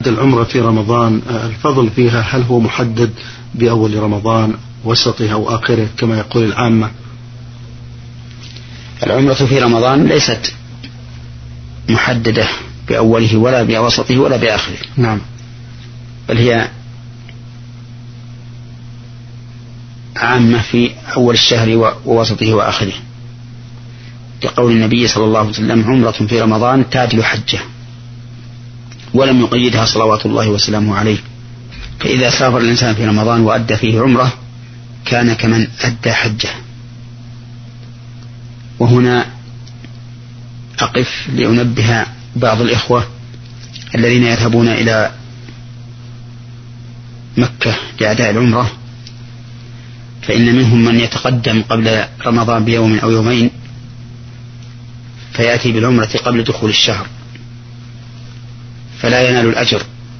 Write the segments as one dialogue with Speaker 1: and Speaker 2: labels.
Speaker 1: العمرة في رمضان الفضل فيها هل هو محدد بأول رمضان وسطه أو آخره كما يقول العامة؟
Speaker 2: العمرة في رمضان ليست محددة بأوله ولا بوسطه ولا بآخره.
Speaker 1: نعم.
Speaker 2: بل هي عامة في أول الشهر ووسطه وآخره، لقول النبي صلى الله عليه وسلم: عمرة في رمضان تعدل حجة، ولم يقيدها صلوات الله وسلامه عليه. فإذا سافر الإنسان في رمضان وأدى فيه عمرة كان كمن أدى حجة. وهنا أقف لأنبه بعض الإخوة الذين يذهبون إلى مكة لأداء العمرة، فإن منهم من يتقدم قبل رمضان بيوم أو يومين فيأتي بالعمرة قبل دخول الشهر، فلا ينال الأجر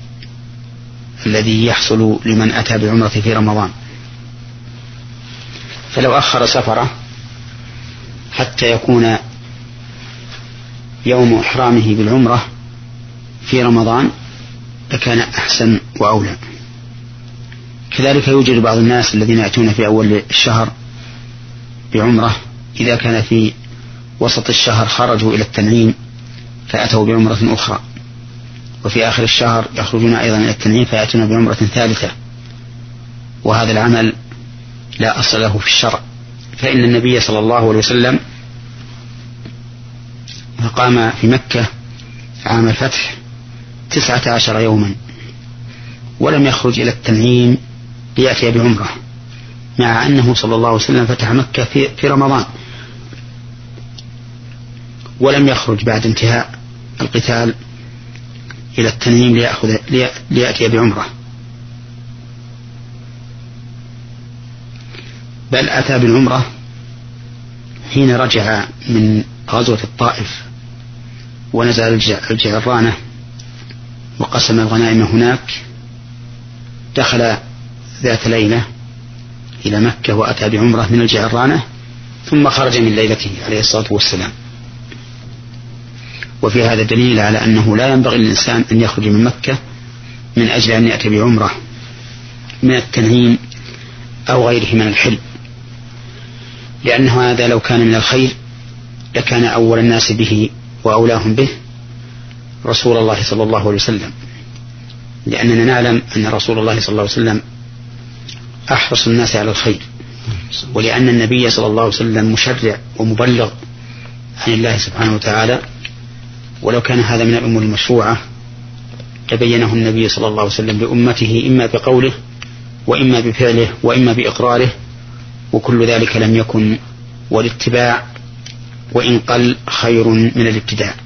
Speaker 2: الذي يحصل لمن أتى بالعمرة في رمضان. فلو أخر سفره حتى يكون يوم إحرامه بالعمرة في رمضان لكان أحسن وأولى. كذلك يوجد بعض الناس الذين يأتون في أول الشهر بعمرة، إذا كان في وسط الشهر خرجوا إلى التنعيم فأتوا بعمرة أخرى، وفي آخر الشهر يخرجون أيضا إلى التنعيم فيأتون بعمرة ثالثة، وهذا العمل لا أصل له في الشرع. فإن النبي صلى الله عليه وسلم قام في مكة عام الفتح 19 يوما ولم يخرج إلى التنعيم ليأتي بعمرة، مع أنه صلى الله عليه وسلم فتح مكة في رمضان، ولم يخرج بعد انتهاء القتال إلى التنعيم ليأتي بعمرة، بل أتى بالعمرة حين رجع من غزوة الطائف ونزل الجعرانة وقسم الغنائم هناك، دخل ذات ليلة إلى مكة وأتى بعمرة من الجعرانة ثم خرج من ليلته عليه الصلاة والسلام. وفي هذا دليل على أنه لا ينبغي للإنسان أن يخرج من مكة من أجل أن يأتي بعمرة من التنعيم أو غيره من الحل، لأن هذا لو كان من الخير لكان أول الناس به وأولاهم به رسول الله صلى الله عليه وسلم، لأننا نعلم أن رسول الله صلى الله عليه وسلم أحرص الناس على الخير، ولأن النبي صلى الله عليه وسلم مشرع ومبلغ عن الله سبحانه وتعالى، ولو كان هذا من الأمور المشروعة تبينه النبي صلى الله عليه وسلم لأمته إما بقوله وإما بفعله وإما بإقراره، وكل ذلك لم يكن، والاتباع وإن قل خير من الابتداع.